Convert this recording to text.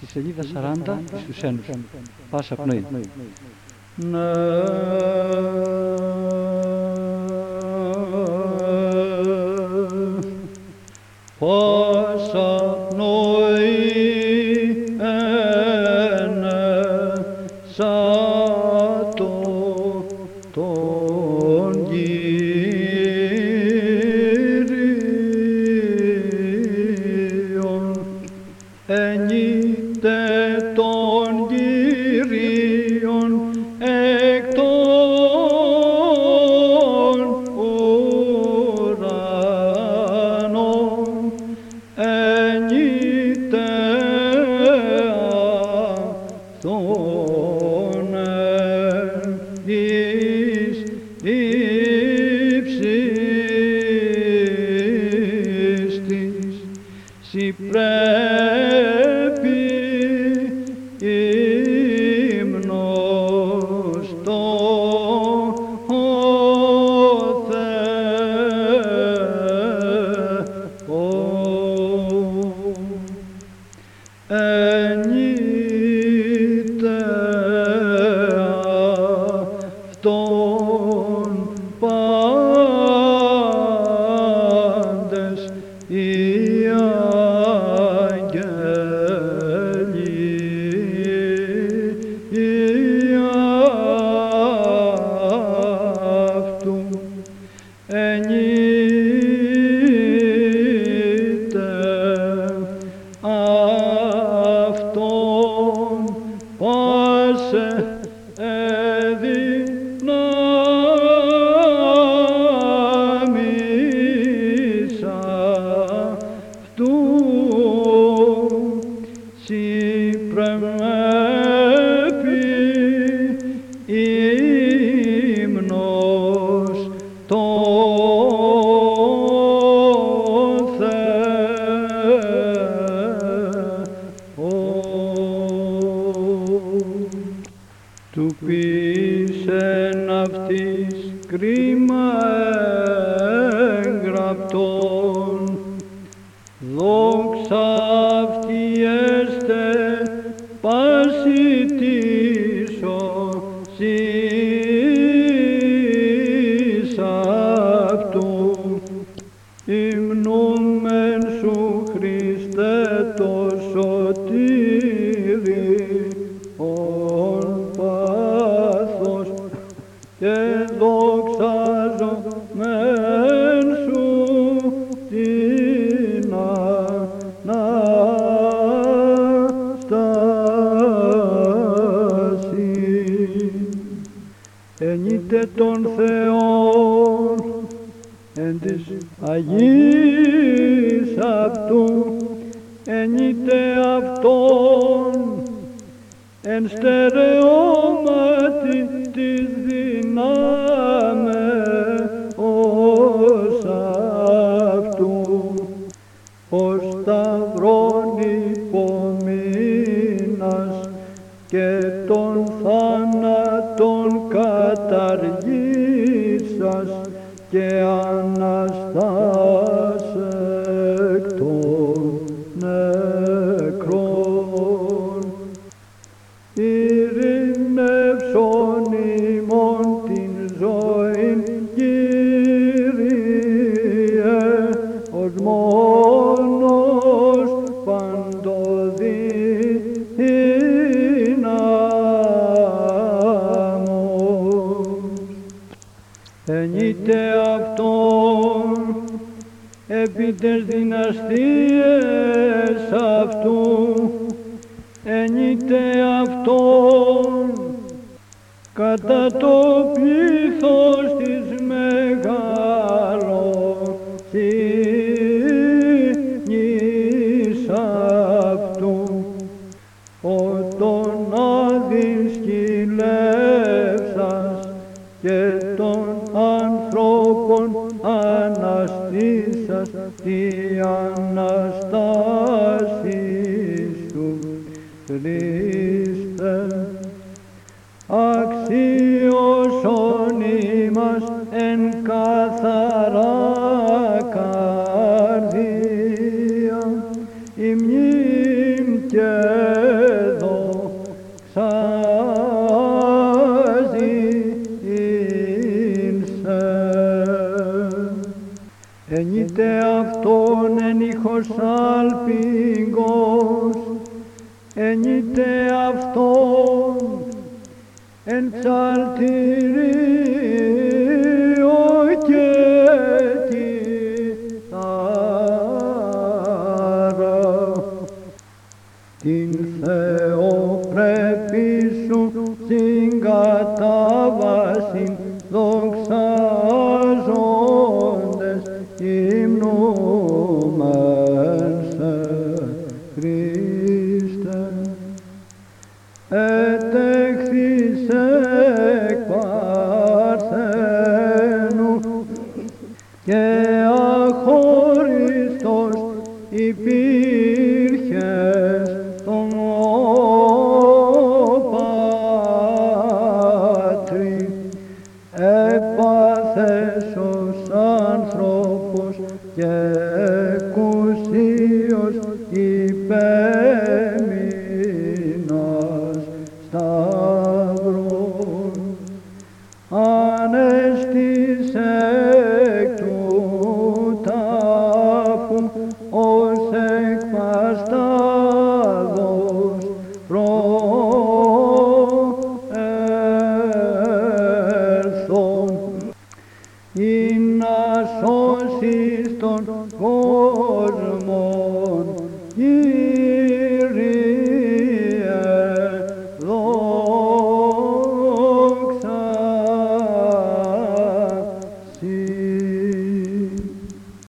στη σελίδα 40 στους Ένους. Πάσα πνοή. Πάσα πνοή σαν τον Κύριον, ενείται τον Κύριον εκ των ουρανών, ενείται αυτόν εις ύψης της, σοι πρέπει ύμνος το Θεό. Ενείται αυτόν πάντες οι αγγέλοι αυτού, ενείται αυτόν πάσε δυνάμεις αυτού, σοι πρέπει ύμνος το του πείσεν αυτής κρίμα εγγραπτών, δόξα αυτή έστε πάση της οσής αυτού. Υμνούμεν σου Χριστέ το σωτήριον πάθος, και δοξάζομεν σου την Ανάσταση. Ενείται τον Θεόν εν της Αγίας αυτού, ενείται αυτόν εν στερεώματι της δυνάμεως αυτού, ως σταυρόν υπομείνας και των θάνατων καταργήσας και Αναστάς εκ των νεκρών. Ειρηνεύσον ημών την ζωήν, Κύριε, ως μόνος παντοδύναμος. Ενείται αυτόν επί τες δυναστείες αυτού, ενείται αυτόν κατά το πλήθος της μεγαλοσύνης αυτού, ότον αδυσκυλεύσας και των ανθρώπων αναστήσας τη Αναστάση σου, Χριστέ. Αξίωσον ημάς εν καθαρά καρδία, ημνήμ και είτε αυτόν εν ήχος άλπιγγος, εν είτε αυτόν εν ψαλτηρίο και κιθάρα. Την Θεοπρέπη σου συγκατάβασιν δοξάζοντες υμνούμεν σε Χριστέ. Ετέχθης εκ Παρθένου και αχώριστος υπήρχες τον Πάτρι, έπαθες ως άνθρωπος και εκουσίως υπέμεινας σταυρόν. Ανέστης εκ του τάφου ως εκ παστάδος προέρθον, ή να σώσεις τον κόσμο